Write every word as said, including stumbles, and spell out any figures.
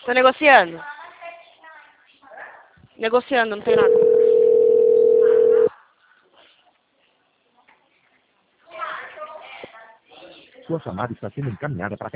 Tô negociando. Negociando, não tem nada. Sua chamada está sendo encaminhada para